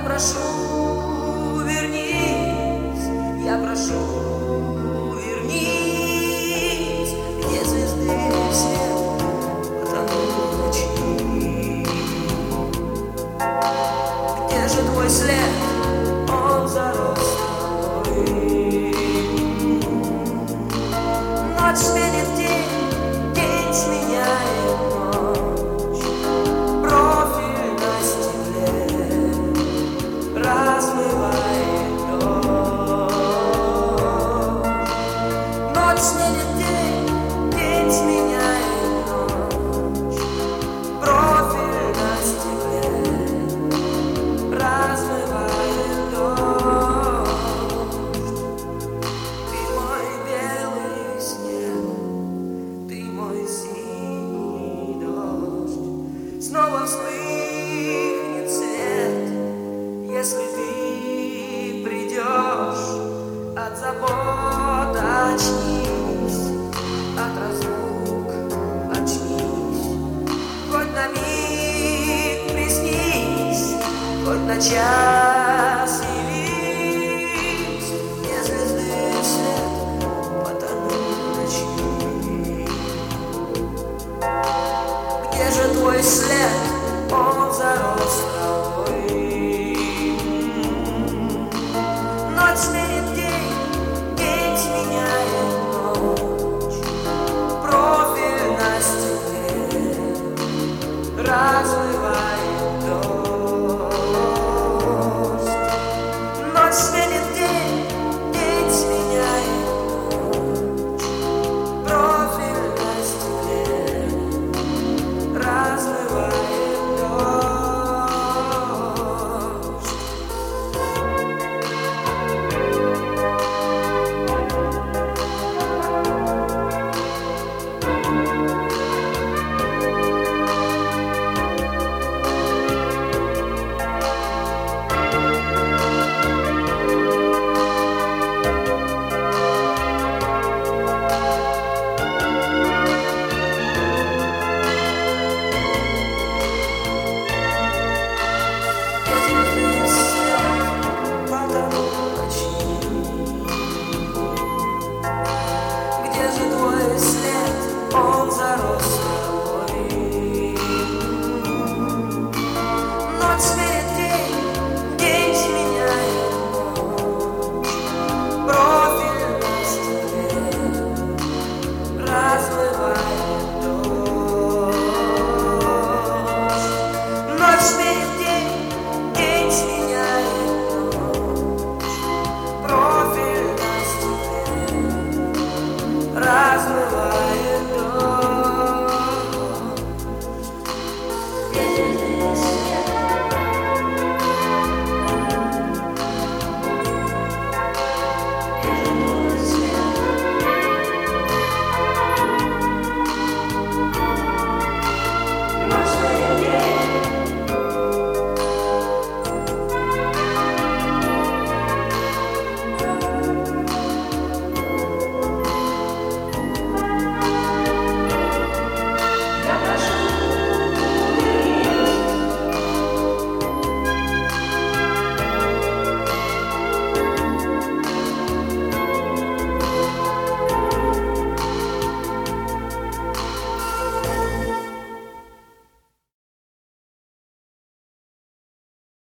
прошу, вернись, я прошу, вернись, где звезды все потонут в ночи. Где же твой след, он зарос тобой. Ночь сменит день, день сменяет ночь. Профиль на стекле размывает дождь. Ночь сменит день, день сменяет ночь. Профиль на стекле размывает дождь. Ты мой белый снег, ты мой синий дождь. Снова вспыхнет свет, если ты придешь. От забот очнись, от разлук очнись. Хоть на миг приснись, хоть на час явись, где звезды свет потонут в ночи. Где же твой след?